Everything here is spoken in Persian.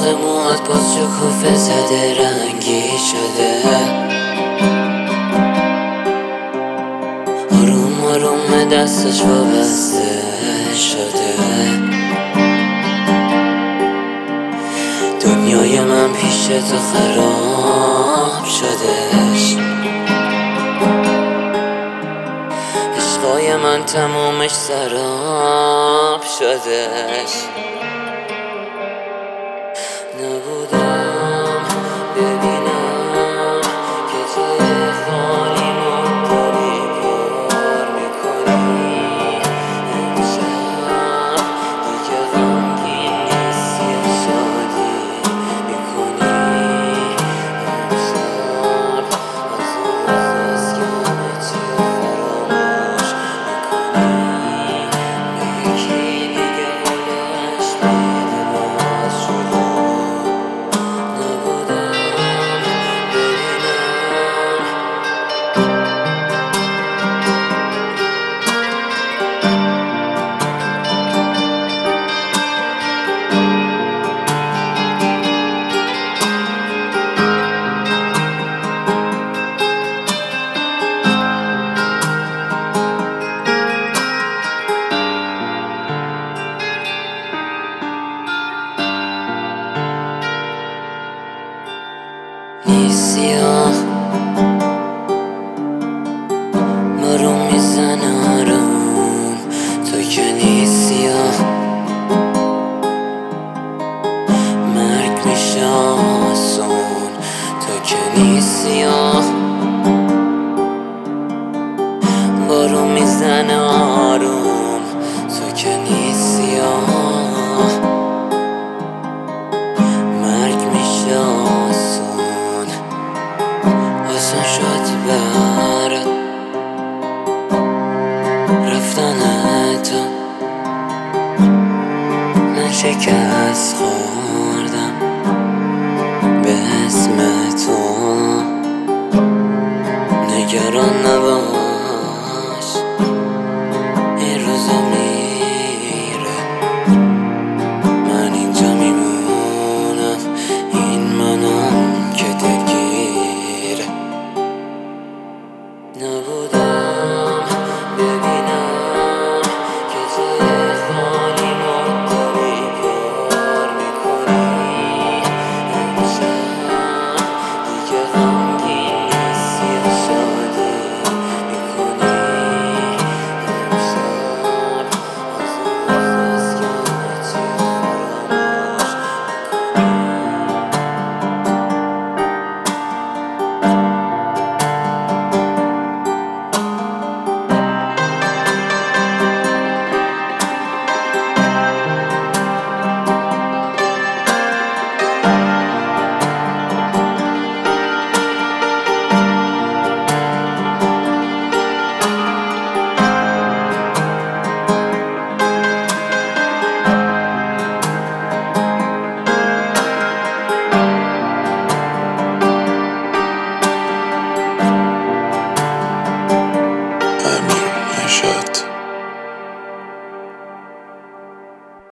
موهات باز شکوفه زده رنگی شده، آروم آروم دستش وابسته شده. دنیای من پیش تو خراب شدش، عشقای من تمومش سراب شدش. نبودم ببینم که توی خالیمون داری پر میکنی. امشب دیگه غمگین نیستی و شادی میکنی. امشب از اون روزاست که همه چی فراموش میکنی. به یکی دیگه بلش میده باز شروع. نیستی ما رو میزنه آروم، تو که نیستی مرگ میشه آسون. تو که نیستی بارون میزنه آروم، تو که نیستی مرگ میشه آسون. آسون شد برات رفتن تو، من شکست خوردم به اسم تو. نگران نباش این روزا میره، من اینجا میمونم، این منم که دلگیره. نبودم ببینم که توی خالیمون داری پر میکنی. امشب دیگه غمگین نیستی و شادی میکنی. امشب از اون روزاست که همه چی فراموش امیر نشاط.